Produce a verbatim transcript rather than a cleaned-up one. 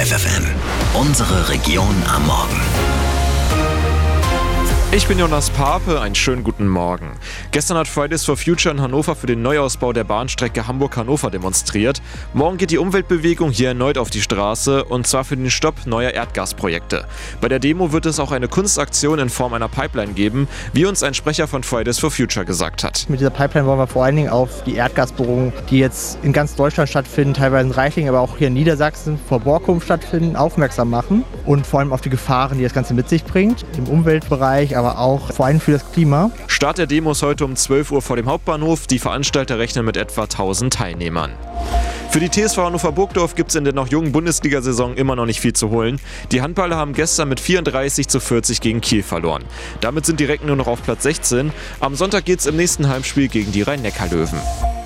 F F M. Unsere Region am Morgen. Ich bin Jonas Pape, einen schönen guten Morgen. Gestern hat Fridays for Future in Hannover für den Neuausbau der Bahnstrecke Hamburg-Hannover demonstriert. Morgen geht die Umweltbewegung hier erneut auf die Straße, und zwar für den Stopp neuer Erdgasprojekte. Bei der Demo wird es auch eine Kunstaktion in Form einer Pipeline geben, wie uns ein Sprecher von Fridays for Future gesagt hat. Mit dieser Pipeline wollen wir vor allen Dingen auf die Erdgasbohrungen, die jetzt in ganz Deutschland stattfinden, teilweise in Reichling, aber auch hier in Niedersachsen vor Borkum stattfinden, aufmerksam machen und vor allem auf die Gefahren, die das Ganze mit sich bringt, im Umweltbereich, aber auch vor allem für das Klima. Start der Demos heute um zwölf Uhr vor dem Hauptbahnhof. Die Veranstalter rechnen mit etwa tausend Teilnehmern. Für die T S V Hannover Burgdorf gibt es in der noch jungen Bundesliga-Saison immer noch nicht viel zu holen. Die Handballer haben gestern mit vierunddreißig zu vierzig gegen Kiel verloren. Damit sind die Recken nur noch auf Platz sechzehn. Am Sonntag geht es im nächsten Heimspiel gegen die Rhein-Neckar-Löwen.